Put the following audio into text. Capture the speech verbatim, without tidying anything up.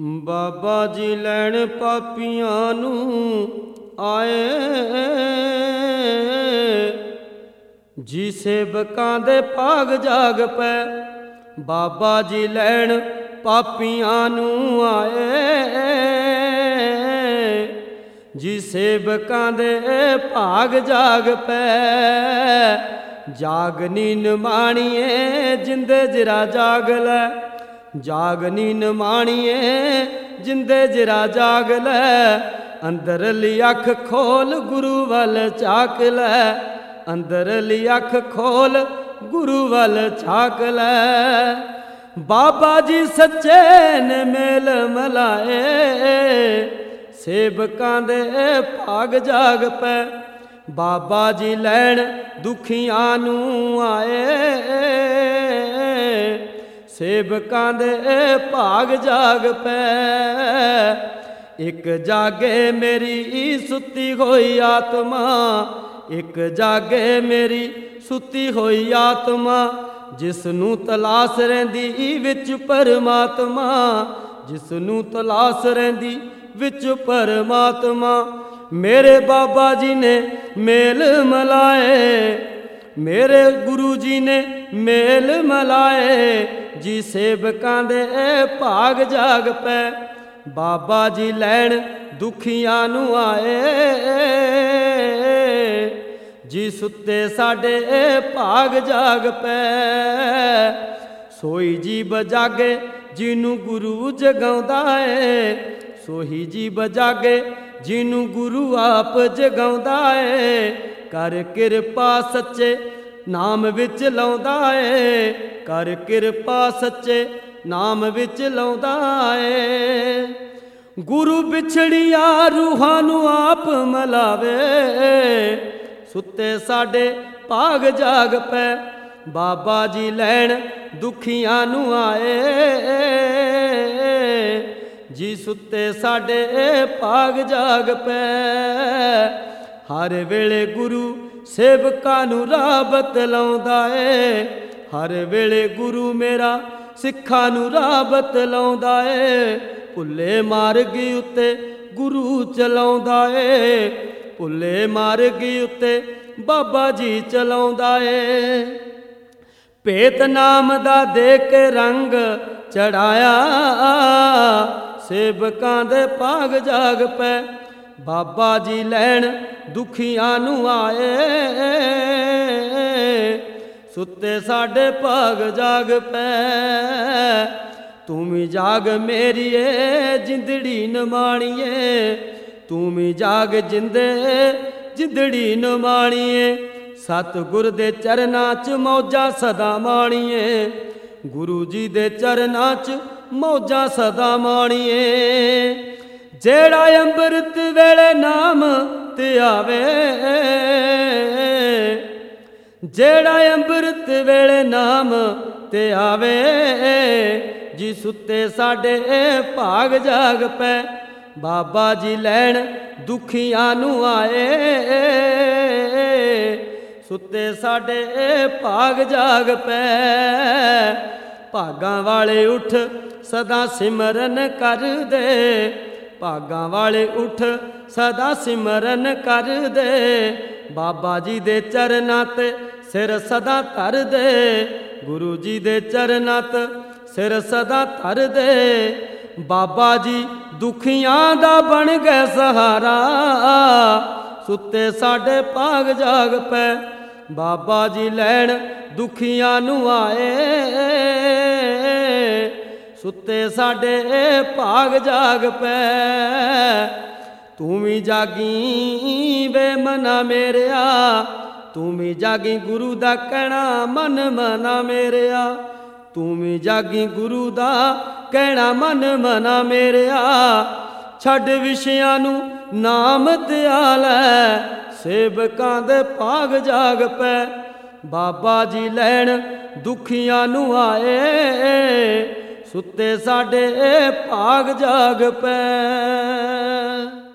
बाबा जी लैण पापियां नू आए, जी सेवकां दे भाग जाग पै। बाबा जी लैण पापियां नू आए, जी सेवकां दे भाग जाग पै। जाग नीन माणीए जिंदे जरा जाग लै, जाग नीन माणीए जिंदे जरा जाग लै। अंदरली अख खोल गुरु वल झाक लै, अंदरली अख खोल गुरु वल झाक लै। बाबा जी सच्चे ने मेल मलाए, सेवकां दे भाग जाग पै। बाबा जी लैण दुखियां नू आए, सेवकां दे भाग जाग पै। एक जागे मेरी सुती होई आत्मा, एक जागे मेरी सुती होई आत्मा। जिसनू तलाश रहिंदी विच परमात्मा, जिसनू तलाश रहिंदी विच परमात्मा। मेरे बाबा जी ने मेल मलाए, मेरे गुरु जी ने मेल मलाए, जी सेवकां दे भाग जाग पै। बाबा जी लैण दुखियां नू आए, जी सुते साडे भाग जाग पै। सोई जीव जागे जिनू गुरु जगाउंदा है, सोही जीव जागे जिनू गुरु आप जगाउंदा है। कर किरपा सच्चे नाम विच लाउंदा है, कर किरपा सच्चे नाम विच लाउंदा है। गुरु बिछड़िया रूहां नू आप मलावे, सुते साडे भाग जाग पै। बाबा जी लैण दुखियां नू आए, जी सुते साडे भाग जाग पै। हर वेले गुरु सेवकां नू राह बतलाउंदा है, हर वेले गुरु मेरा सिखां नू राह बतलाउंदा है। भुल्ले मार्ग उत्ते गुरु चलाउंदा है, भुल्ले मार्ग उत्ते बाबा जी चलाउंदा है। भेत नाम दा दे के रंग चढ़ाया, सेवकां दे भाग जाग पै। बाबा जी लैण दुखियां नू आए, सुते साडे भाग जाग पै। तूं जाग मेरिए जिंदड़ी न माणीए, तूं जाग जिंदे जिंदड़ी न माणीए। सतगुर दे चरनां च मौजां सदा माणीए, गुरु जी दे चरनां च मौजां सदा माणीए। जेड़ा अंमृत वेले नाम ते आवे, जेड़ा अंमृत वेले नाम ते आवे, जी सुते साडे भाग जाग पै। बाबा जी लैण दुखियां नू आए, सुते साडे भाग जाग पै। भागां वाले उठ सदा सिमरन कर दे, भागां वाले उठ सदा सिमरन कर दे। बाबा जी दे चरनां ते सिर सदा धर दे, गुरु जी दे चरनां ते सिर सदा धर दे। बाबा जी दुखियां दा बन गए सहारा, सुते साडे भाग जाग पै। बाबा जी लैण दुखियां नू आए, सुते साडे भाग जाग पै। तूं भी जागी वे मना मेरेया, तूं भी जागी गुरु दा कहना मन मना मेरेया। तूं भी जागी गुरु दा कहना मन मना मेरेया। छड्ड विषयां नू नाम दयाल है, सेवकां दे भाग जाग पै। बाबा जी लैण दुखियां नू आए, सुते साडे भाग जाग पै।